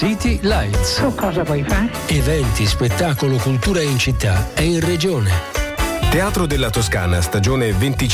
City Lights. Tu cosa vuoi fare? Eventi, spettacolo, cultura in città e in regione. Teatro della Toscana, stagione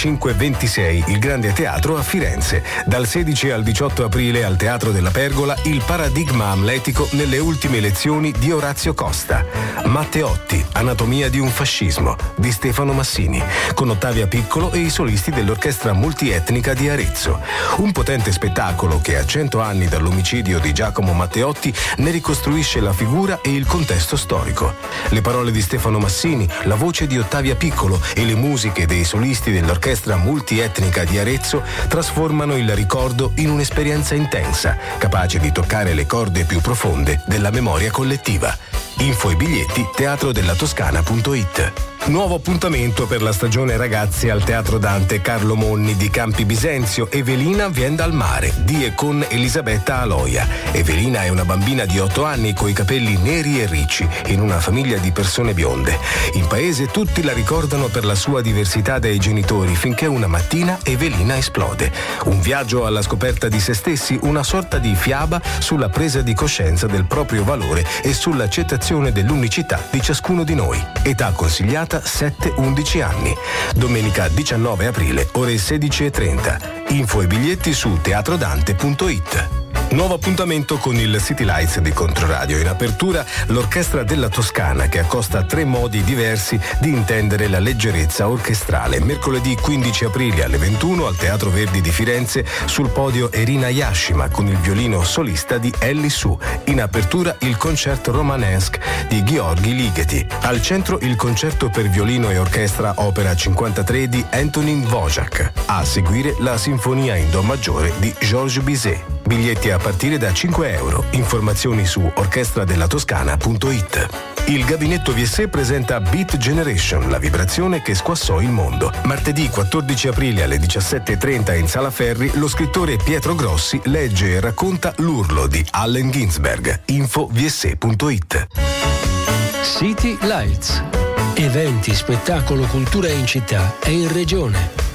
25-26, il Grande Teatro a Firenze. Dal 16 al 18 aprile al Teatro della Pergola, il paradigma amletico nelle ultime lezioni di Orazio Costa. Matteotti, Anatomia di un fascismo, di Stefano Massini, con Ottavia Piccolo e i solisti dell'Orchestra Multietnica di Arezzo. Un potente spettacolo che a 100 anni dall'omicidio di Giacomo Matteotti ne ricostruisce la figura e il contesto storico. Le parole di Stefano Massini, la voce di Ottavia Piccolo e le musiche dei solisti dell'Orchestra Multietnica di Arezzo trasformano il ricordo in un'esperienza intensa, capace di toccare le corde più profonde della memoria collettiva. Info e biglietti teatrodellatoscana.it. Nuovo appuntamento per la stagione ragazzi al Teatro Dante Carlo Monni di Campi Bisenzio. Evelina vien dal mare, di e con Elisabetta Aloia. Evelina è una bambina di 8 anni coi capelli neri e ricci, in una famiglia di persone bionde. In paese tutti la ricordano per la sua diversità dai genitori, finché una mattina Evelina esplode. Un viaggio alla scoperta di se stessi, una sorta di fiaba sulla presa di coscienza del proprio valore e sull'accettazione dell'unicità di ciascuno di noi. Età consigliata 7-11 anni. Domenica 19 aprile, ore 16:30. Info e biglietti su teatrodante.it. Nuovo appuntamento con il City Lights di Controradio. In apertura l'Orchestra della Toscana, che accosta 3 modi diversi di intendere la leggerezza orchestrale. Mercoledì 15 aprile alle 21 al Teatro Verdi di Firenze, sul podio Erina Yashima con il violino solista di Ellie Su. In apertura il concerto romanesque di Gheorghi Ligeti. Al centro il concerto per violino e orchestra opera 53 di Antonin Dvořák. A seguire la Sinfonia in Do maggiore di Georges Bizet. Biglietti a partire da €5. Informazioni su orchestradellatoscana.it. Il Gabinetto VSE presenta Beat Generation, la vibrazione che squassò il mondo. Martedì 14 aprile alle 17:30 in Sala Ferri, lo scrittore Pietro Grossi legge e racconta L'urlo di Allen Ginsberg. Info vse.it. City Lights. Eventi, spettacolo, cultura in città e in regione.